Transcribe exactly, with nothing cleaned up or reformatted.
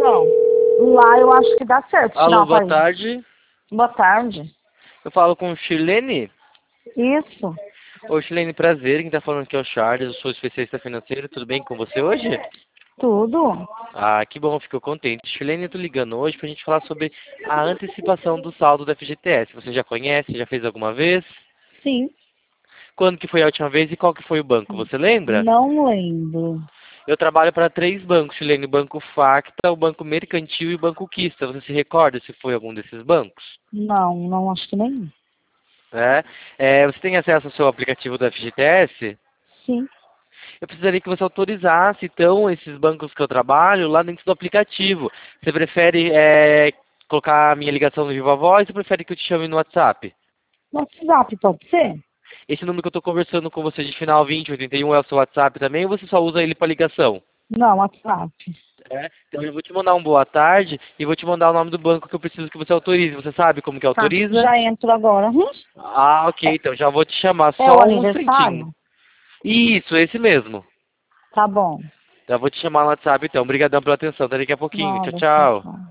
Não. Lá eu acho que dá certo. Tirar Alô, uma boa página. tarde. Boa tarde. Eu falo com Shirlene. Isso. Oi, Shirlene, prazer. Quem tá falando aqui é o Charles, eu sou especialista financeiro. Tudo bem com você hoje? Tudo. Ah, que bom, fico contente. Shirlene, eu tô ligando hoje pra gente falar sobre a antecipação do saldo da F G T S. Você já conhece? Já fez alguma vez? Sim. Quando que foi a última vez e qual que foi o banco? Você lembra? Não lembro. Eu trabalho para três bancos, Shirlene. O Banco Facta, o Banco Mercantil e o Banco Quista. Você se recorda se foi algum desses bancos? Não, não acho que nem. É. É, você tem acesso ao seu aplicativo da F G T S? Sim. Eu precisaria que você autorizasse, então, esses bancos que eu trabalho lá dentro do aplicativo. Você prefere é, colocar a minha ligação no Viva Voz ou prefere que eu te chame no WhatsApp? No WhatsApp pode ser? Esse número que eu estou conversando com você de final vinte, oitenta e um é o seu WhatsApp também ou você só usa ele para ligação? Não, WhatsApp. É, então eu vou te mandar um boa tarde e vou te mandar o nome do banco que eu preciso que você autorize. Você sabe como que Tá. autoriza? Já entro agora. Hum? Ah, ok, então já vou te chamar É o só um instantinho. aniversário? Isso, esse mesmo. Tá bom. Já vou te chamar no WhatsApp então. Obrigadão pela atenção. Até daqui a pouquinho. Tchau, Nada, tchau, tchau. tchau.